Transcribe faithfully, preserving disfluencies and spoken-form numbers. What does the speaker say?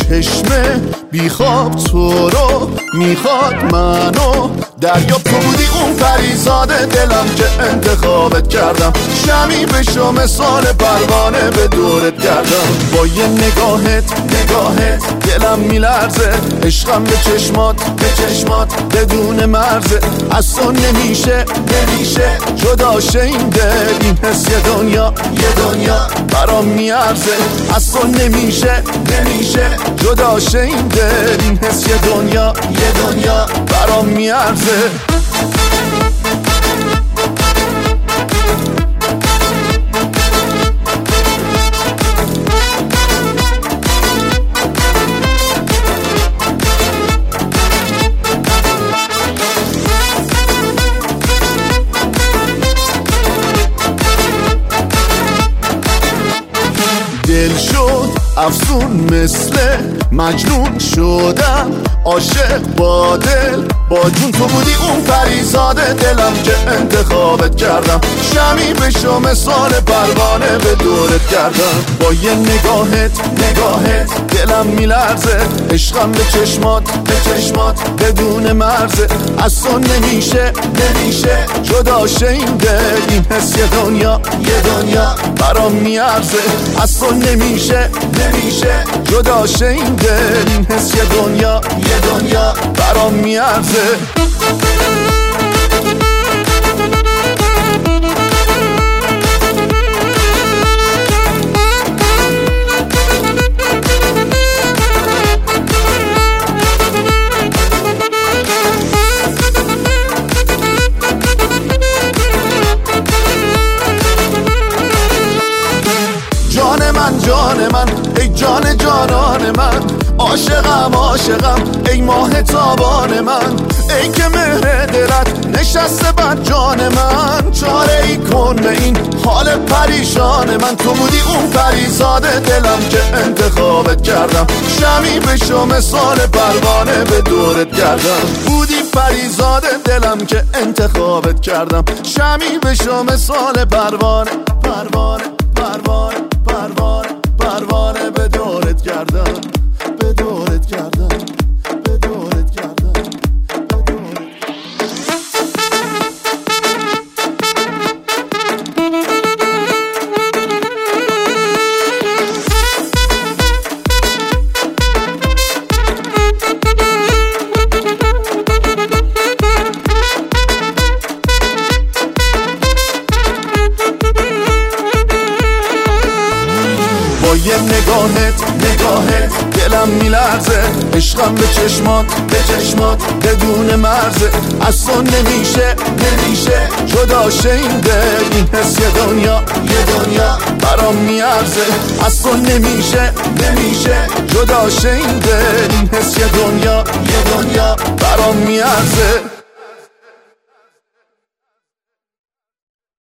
چشمه بیخواب تو رو میخواد منو دریا، تو بودی اون پریزاد دلم که انتخابت کردم، شمی بشو مثال پروانه به دورت کردم. با یه نگاهت نگاهت دلم میلرزه، عشقم به چشمات به چشمات بدون مرزه، از تو نمیشه نمیشه جدا شه این دل، این حس یه دنیا یه دنیا برام میارزه، از تو نمیشه نمیشه جدا شه این دل، این حس یه دنیا یه دنیا برام میارزه. دل شد افسون مثل مجنون شدم، عاشق با دل با جون، تو بودی اون پریزاد دلم که انتخابت کردم، شمی بشو مثال پروانه به دورت کردم. با یه نگاهت نگاهت دلم میلرزه، عشقم به چشمات به چشمات بدون مرزه، از تو نمیشه نمیشه جدا شه این دل، این حس یه دنیا یه دنیا برام میارزه، از تو نمیشه نمیشه جدا شه این دل، این حس یه دنیا یه دنیا برام میارزه. جان من جان من ای جان جانان من، عاشقم عاشقم ای ماه تابان من، ای که مهر دلت نشسته بر جان من، چاره ای کن به این حال پریشان من، تو بودی اون پریزاد دلم که انتخابت کردم، شمی بشو مثال پروانه به دورت کردم. بودی پریزاد دلم که انتخابت کردم، شمی بشو مثال پروانه پروانه پروانه پروانه پروانه به دورت کردم به دورت کردم به دورت کردم به دورت. با یه نگاهت نگاهت دلم میلرزه، عشقم به چشمات به چشمات بدون مرزه، از تو نمیشه نمیشه جدا شه این دل، این حس یه دنیا یه دنیا برام میارزه، از تو نمیشه نمیشه جدا شه این دل، این حس یه دنیا یه دنیا برام میارزه.